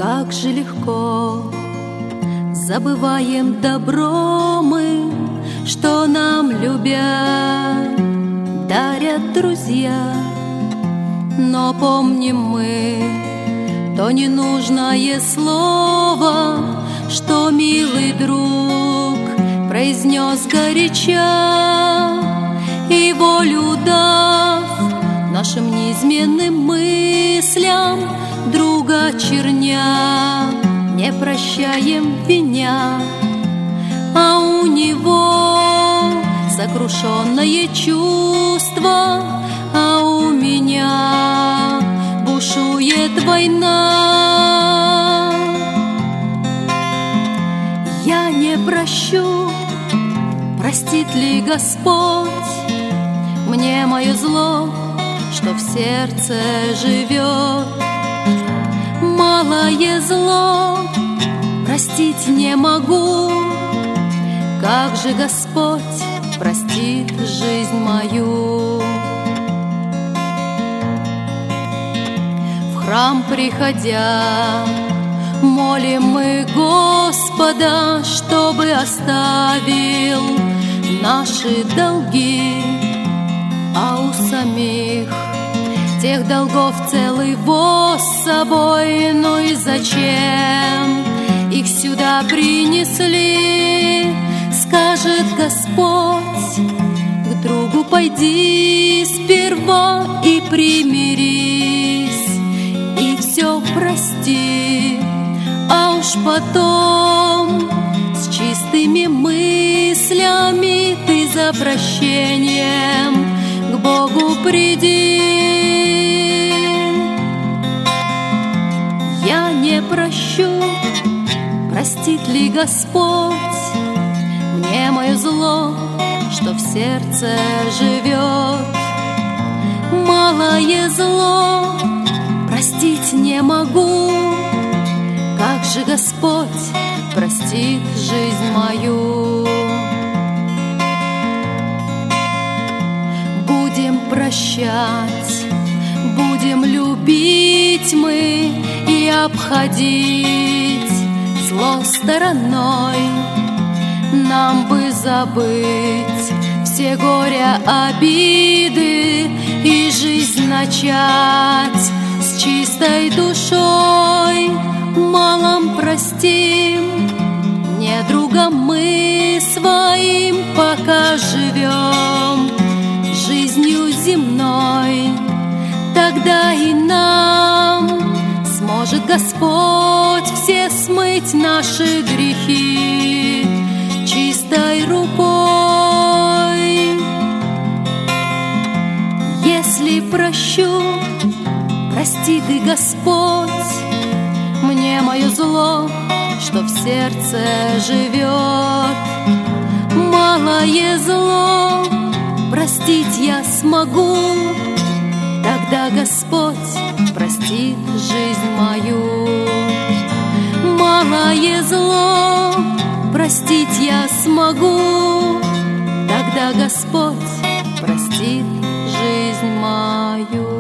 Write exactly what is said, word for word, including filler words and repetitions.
Как же легко забываем добро мы, что нам, любя, дарят друзья. Но помним мы то ненужное слово, что милый друг произнес горяча, и волю дав нашим неизменным мыслям, друга черня не прощаем виня. А у него сокрушенное чувство, а у меня бушует война. Я не прощу, простит ли Господь мне мое зло, что в сердце живет? Малое зло простить не могу, как же Господь простит жизнь мою? В храм приходя, молим мы Господа, чтобы оставил наши долги, а у самих тех долгов целый воз с собой. Ну и зачем их сюда принесли? Скажет Господь: к другу пойди сперва и примирись, и все прости, а уж потом с чистыми мыслями ты за прощением к Богу приди. Я не прощу, простит ли Господь мне мое зло, что в сердце живет? Малое зло простить не могу, как же Господь простит жизнь мою? Будем прощать, будем любить мы и обходить зло стороной. Нам бы забыть все горя, обиды и жизнь начать с чистой душой. Малом простим, недругам мы своим пока живем жизнью земной. Тогда и нам сможет Господь все смыть наши грехи чистой рукой. Если прощу, простит и Господь мне мое зло, что в сердце живет. Малое зло простить я смогу, тогда Господь простит жизнь мою. Малое зло простить я смогу, тогда Господь простит жизнь мою.